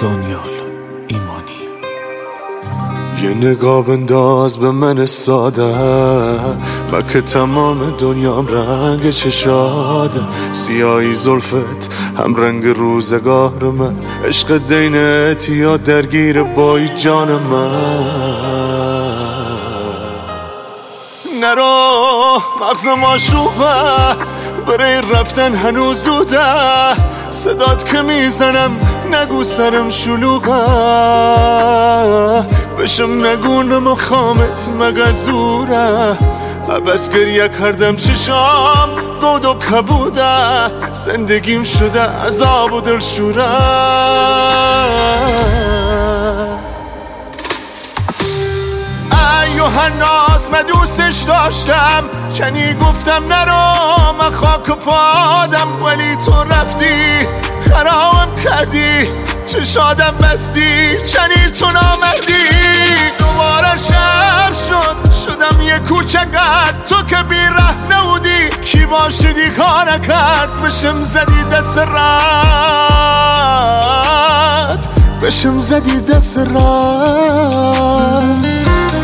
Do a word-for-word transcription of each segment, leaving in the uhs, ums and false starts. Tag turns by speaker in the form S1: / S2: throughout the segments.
S1: دانیال ایمانی.
S2: یه نگاه بنداز به من ساده، من که تمام دنیام رنگ چشاده، سیاهی زلفت هم رنگ روزگار من، عشق دینت یا درگیر بای جان من. نرو مغز ماشوبه، برای رفتن هنوز زوده، صدات که میزنم نگو سرم شلوغه، بشم نگو نمخامت مگزوره، بس گریه کردم چشام گود و کبوده، زندگیم شده عذاب و دلشوره. یوحناس من دوستش داشتم، چنی گفتم نرو من خاک پادم، ولی تو رفتی خرابم کردی، چشادم بستی چنی تو نامردی. دوباره شب شد شدم یه کوچکت، تو که بی ره نبودی کی باشدی کار کرد، بشم زدی دست رد، بشم زدی دست رد.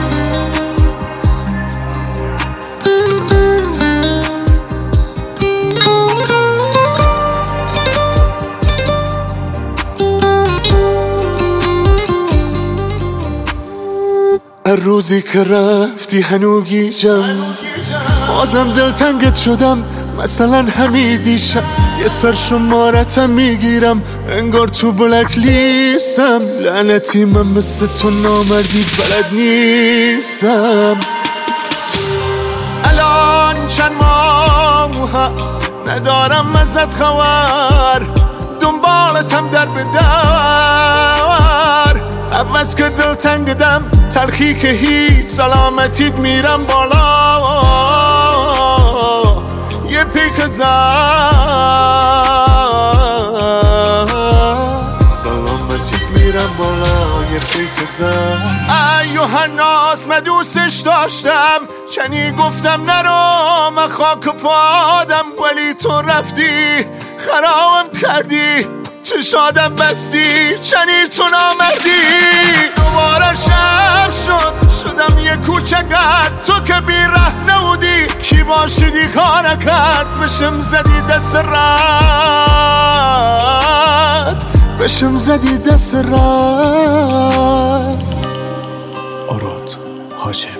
S2: روزی که رفتی هنو گیجم، بازم دلتنگت شدم مثلا همیدیشم، یه سر شمارتم میگیرم انگار تو بلک لیستم، لعنتی من مثل تو نامردی بلد نیستم. الان چند ماه ندارم ازت خبر، دنبالتم در بدر، عوض که دل تنگدم تلخی که هیچ سلامتیت میرم بالا، یه پیک زد سلامتیت میرم بالا، یه پیک زد. ای یوحناس من دوستش داشتم، چنی گفتم نرو من خاک پادم، ولی تو رفتی خرابم کردی، چشادم بستی چنی تو نامردی. دوباره شب شد شدم یه کوچکت، تو که بی ره نبودی کی باشدی کار کرد، بشم زدی دست رد، بشم زدی دست رد.
S1: آراد هاشم.